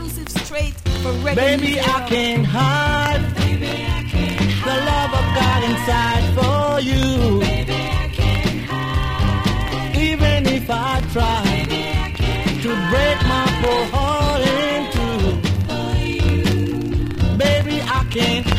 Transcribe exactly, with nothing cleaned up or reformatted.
exclusive straight for reggae. Baby, I can't hide. Baby, I can't hide. The love I've got inside for you. Baby, I can't hide. Even if I try Baby, I can't to break my poor heart in two. for you. Baby, I can't